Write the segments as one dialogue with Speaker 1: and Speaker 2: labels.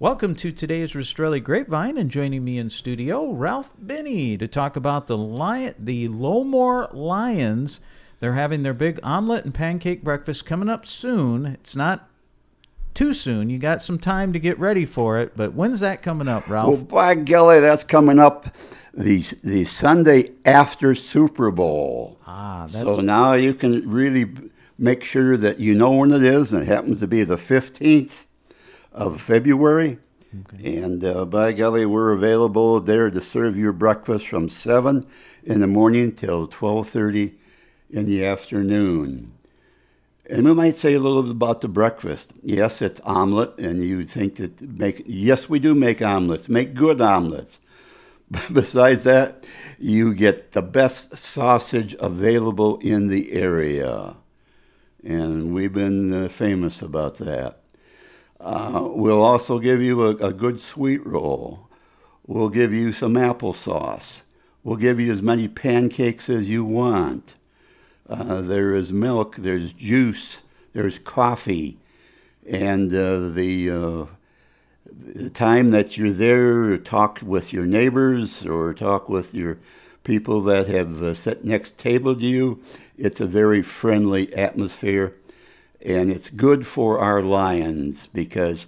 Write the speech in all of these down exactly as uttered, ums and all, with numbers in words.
Speaker 1: Welcome to today's Rastrelli Grapevine, and joining me in studio, Ralph Binney, to talk about the Lion, the Lowmore Lions. They're having their big omelet and pancake breakfast coming up soon. It's not too soon. You got some time to get ready for it, but when's that coming up, Ralph?
Speaker 2: Well, by golly, that's coming up the, the Sunday after Super Bowl.
Speaker 1: Ah, that's...
Speaker 2: So now you can really make sure that you know when it is, and it happens to be the fifteenth of February. Okay. And uh, by golly, we're available there to serve your breakfast from seven in the morning till twelve thirty in the afternoon. And we might say a little bit about the breakfast. Yes, it's omelet, and you think that make, yes, we do make omelets, make good omelets. Besides that, you get the best sausage available in the area. And we've been uh, famous about that. Uh, we'll also give you a, a good sweet roll. We'll give you some applesauce. We'll give you as many pancakes as you want. Uh, there is milk, there's juice, there's coffee, and uh, the, uh, the time that you're there, talk with your neighbors or talk with your people that have uh, sat next table to you. It's a very friendly atmosphere, and it's good for our Lions because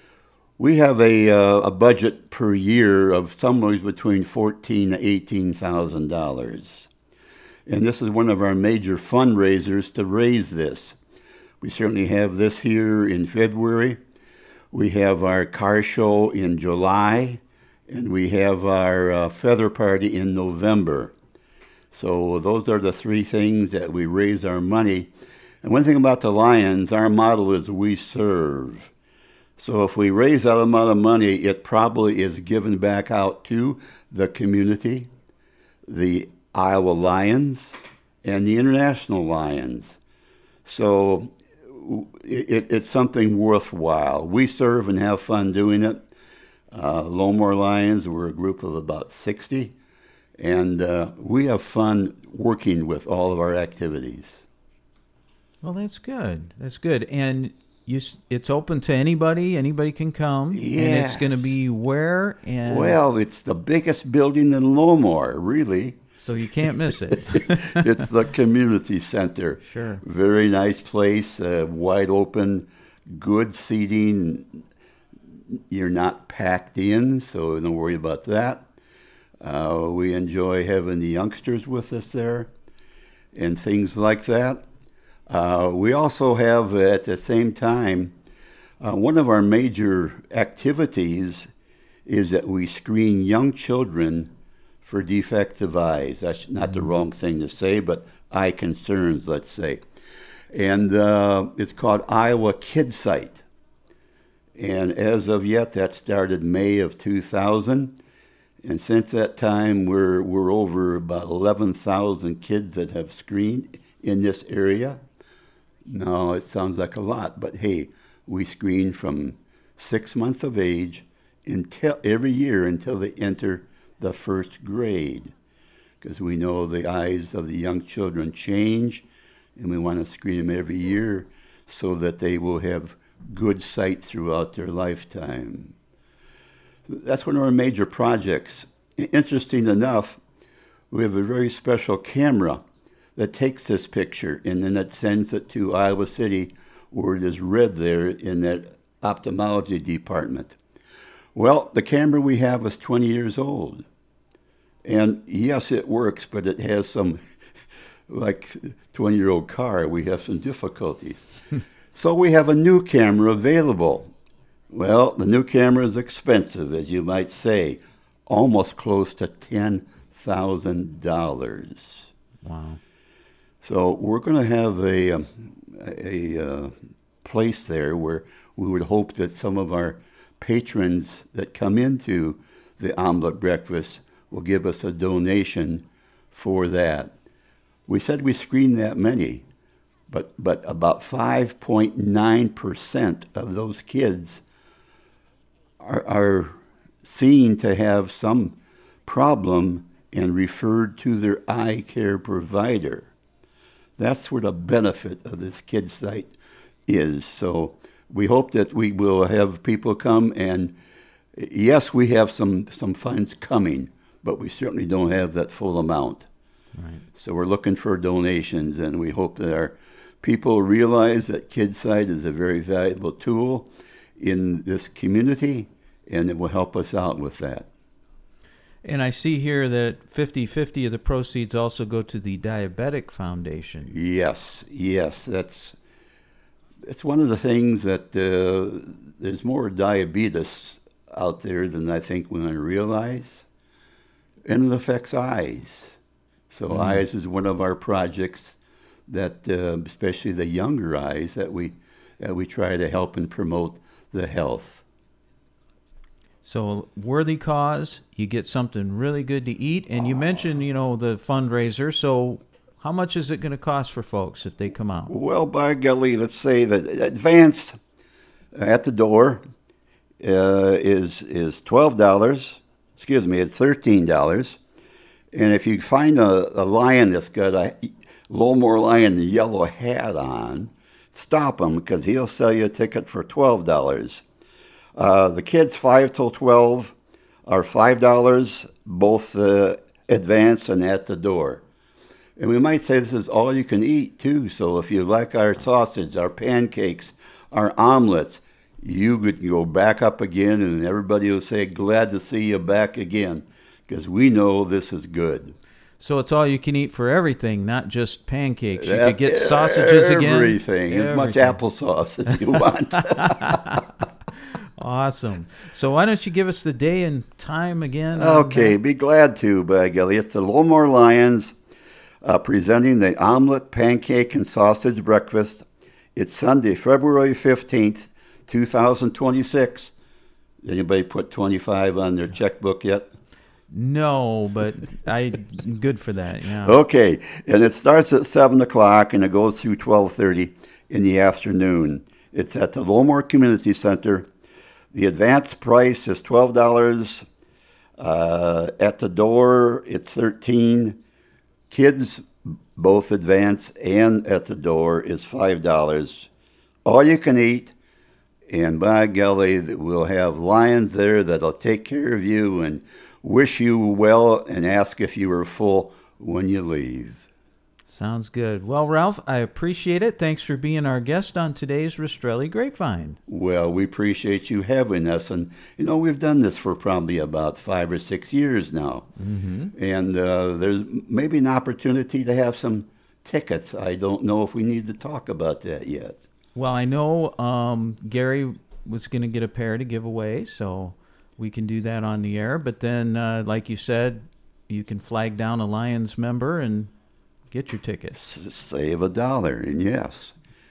Speaker 2: we have a, uh, a budget per year of somewhere between fourteen thousand to eighteen thousand dollars. And this is one of our major fundraisers to raise this. We certainly have this here in February. We have our car show in July, and we have our uh, feather party in November. So those are the three things that we raise our money. And one thing about the Lions, our model is we serve. So if we raise that amount of money, it probably is given back out to the community, the Iowa Lions, and the International Lions. So it, it's something worthwhile. We serve and have fun doing it. Uh, Lowmore Lions, we're a group of about sixty, and uh, we have fun working with all of our activities.
Speaker 1: Well, that's good. That's good. And you, it's open to anybody. Anybody can come.
Speaker 2: Yeah.
Speaker 1: And it's going to be where? And
Speaker 2: Well, it's the biggest building in Lowmore, really.
Speaker 1: So you can't miss it.
Speaker 2: It's the community center.
Speaker 1: Sure.
Speaker 2: Very nice place, uh, wide open, good seating. You're not packed in, so don't worry about that. Uh, we enjoy having the youngsters with us there and things like that. Uh, we also have, at the same time, uh, one of our major activities is that we screen young children for defective eyes. That's not the wrong thing to say, but eye concerns, let's say. And uh, it's called Iowa KidSight. And as of yet, that started May of two thousand. And since that time, we're, we're over about eleven thousand kids that have screened in this area. No, it sounds like a lot, but hey, we screen from six months of age until every year until they enter the first grade, because we know the eyes of the young children change, and we want to screen them every year so that they will have good sight throughout their lifetime. That's one of our major projects. Interesting enough, we have a very special camera that takes this picture, and then it sends it to Iowa City, where it is read there in that ophthalmology department. Well, the camera we have is twenty years old. And yes, it works, but it has some, like twenty-year-old car, we have some difficulties. So we have a new camera available. Well, the new camera is expensive, as you might say, almost close to ten thousand dollars.
Speaker 1: Wow.
Speaker 2: So we're going to have a, um, a, a uh, place there where we would hope that some of our patrons that come into the omelet breakfast will give us a donation for that. We said we screened that many, but, but about five point nine percent of those kids are, are seen to have some problem and referred to their eye care provider. That's where the benefit of this KidSight is. So we hope that we will have people come, and yes, we have some, some funds coming, but we certainly don't have that full amount.
Speaker 1: Right.
Speaker 2: So we're looking for donations, and we hope that our people realize that KidSite is a very valuable tool in this community, and it will help us out with that.
Speaker 1: And I see here that fifty-fifty of the proceeds also go to the Diabetic Foundation.
Speaker 2: Yes, yes, that's it's one of the things that uh, there's more diabetes out there than I think when I realize, and it affects eyes. So mm. eyes is one of our projects that, uh, especially the younger eyes, that we that we try to help and promote the health.
Speaker 1: So worthy cause, you get something really good to eat, and you mentioned, you know, the fundraiser. So how much is it going to cost for folks if they come out?
Speaker 2: Well, by golly, let's say that advanced at the door uh, is is twelve dollars. Excuse me, it's thirteen dollars. And if you find a, a lion that's got a Lowmore lion, the yellow hat on, stop him, because he'll sell you a ticket for twelve dollars. Uh, the kids five till twelve are five dollars, both uh, advanced and at the door. And we might say this is all you can eat, too. So if you like our sausage, our pancakes, our omelets, you could go back up again, and everybody will say, glad to see you back again, because we know this is good.
Speaker 1: So it's all you can eat for everything, not just pancakes. You
Speaker 2: That,
Speaker 1: could get sausages
Speaker 2: everything,
Speaker 1: again.
Speaker 2: Everything, as much applesauce as you want.
Speaker 1: Awesome. So why don't you give us the day and time again?
Speaker 2: Okay, be glad to, by golly. It's the Lowmore Lions uh, presenting the omelet, pancake, and sausage breakfast. It's Sunday, February fifteenth, two thousand twenty-six. Anybody put twenty-five on their checkbook yet?
Speaker 1: No, but I good for that, yeah.
Speaker 2: Okay, and it starts at seven o'clock, and it goes through twelve thirty in the afternoon. It's at the Lowmore Community Center. The advance price is twelve dollars. Uh, at the door, it's thirteen dollars. Kids, both advance and at the door, is five dollars. All you can eat, and by golly, we'll have lions there that'll take care of you and wish you well and ask if you are full when you leave.
Speaker 1: Sounds good. Well, Ralph, I appreciate it. Thanks for being our guest on today's Rastrelli Grapevine.
Speaker 2: Well, we appreciate you having us. And, you know, we've done this for probably about five or six years now. Mm-hmm. And uh, there's maybe an opportunity to have some tickets. I don't know if we need to talk about that yet.
Speaker 1: Well, I know um, Gary was going to get a pair to give away, so we can do that on the air. But then, uh, like you said, you can flag down a Lions member and get your tickets.
Speaker 2: Save a dollar, and yes.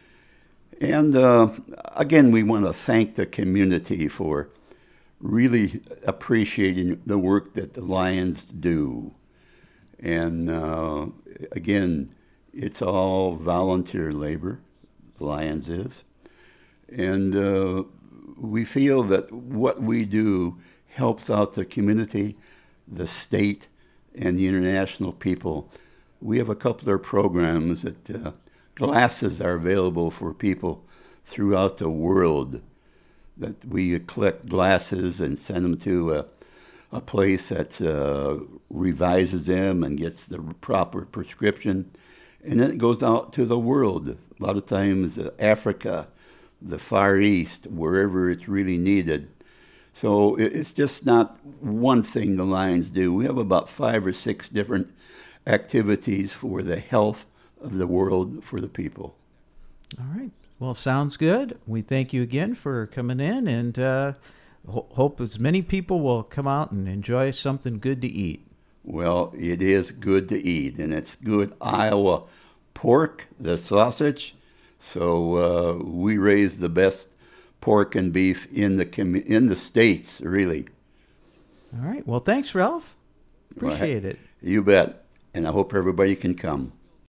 Speaker 2: And uh, again, we want to thank the community for really appreciating the work that the Lions do. And uh, again, it's all volunteer labor, the Lions is. And uh, we feel that what we do helps out the community, the state, and the international people. We have a couple of programs that uh, glasses are available for people throughout the world, that we collect glasses and send them to a, a place that uh, revises them and gets the proper prescription. And then it goes out to the world, a lot of times uh, Africa, the Far East, wherever it's really needed. So it's just not one thing the Lions do. We have about five or six different activities for the health of the world for the people.
Speaker 1: All right. Well, sounds good. We thank you again for coming in, and uh, ho- hope as many people will come out and enjoy something good to eat.
Speaker 2: Well, it is good to eat, and it's good Iowa pork, the sausage. So uh, we raise the best pork and beef in the com- in the states, really.
Speaker 1: All right. Well, thanks, Ralph. Appreciate
Speaker 2: well,
Speaker 1: it.
Speaker 2: You bet. And I hope everybody can come.